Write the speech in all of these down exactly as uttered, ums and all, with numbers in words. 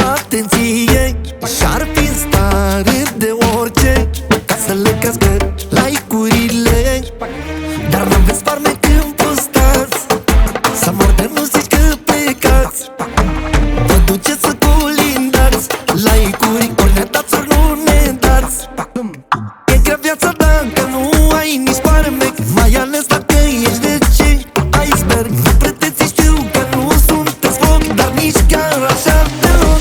atenție și-ar fi în stare de orice ca să le cască like-urile. Dar n-aveți farmec când postați, să mor de nu zici că plecați. Vă duceți să colindați like-uri, ori ne dați ori nu ne dați. E grea viața dacă nu ai nici farmec, mai ales dacă ești de ce iceberg. Nu pretenții, știu că nu sunteți foc, dar nici chiar așa deloc.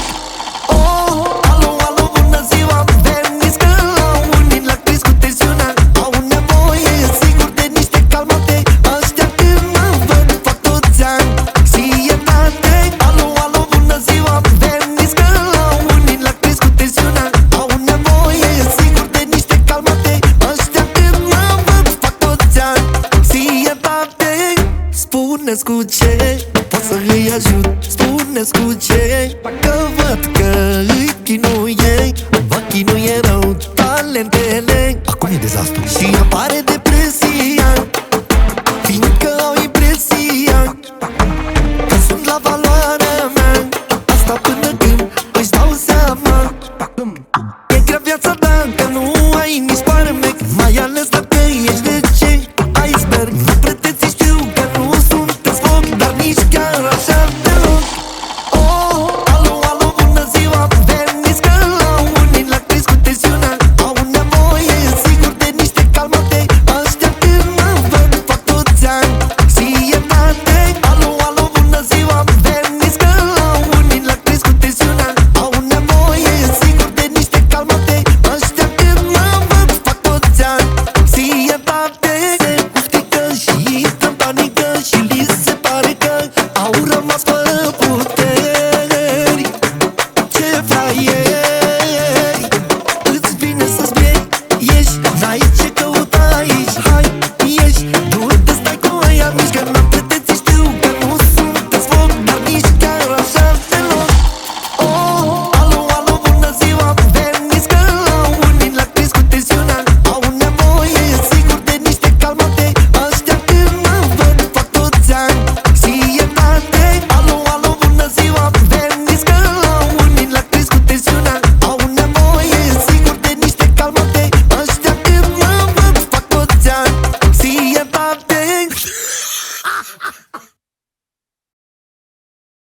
Oh, alo, alo, bună ziua, veniți că la unii la crescut tensiunea, au nevoie sigur de niște calmate. Ăștia când mă văd fac toți anxietate. Alo, alo, bună ziua, veniți că la unii la crescut tensiunea, au nevoie sigur de niște calmate. Ăștia când mă văd fac toți anxietate. Spuneți cu ce pot să îi ajut, spuneți cu ce, că văd că îi chinuie, vă chinuie rău talentele. Acum e dezastru și apare depresia, fiindcă au impresia că sunt la valoarea mea. Asta până când își dau seama. E grea viața dacă nu ai nici farmec, mai ales dacă ești de ce iceberg. Nu pretenții, știu că nu sunteți foc, dar nici chiar așa deloc. Oh, alo, alo, bună ziua, veniți că la unii la crescut tensiunea, au nevoie sigur de niște calmate. Ăștia când mă văd fac toți anxietate. Alo, alo, bună ziua, veniți că la unii la crescut tensiunea, au nevoie sigur de niște calmate. Ăștia când mă văd fac toți anxietate. Se ustică și intră în panică și li se pare că au rămas fără puteri. Ce fraier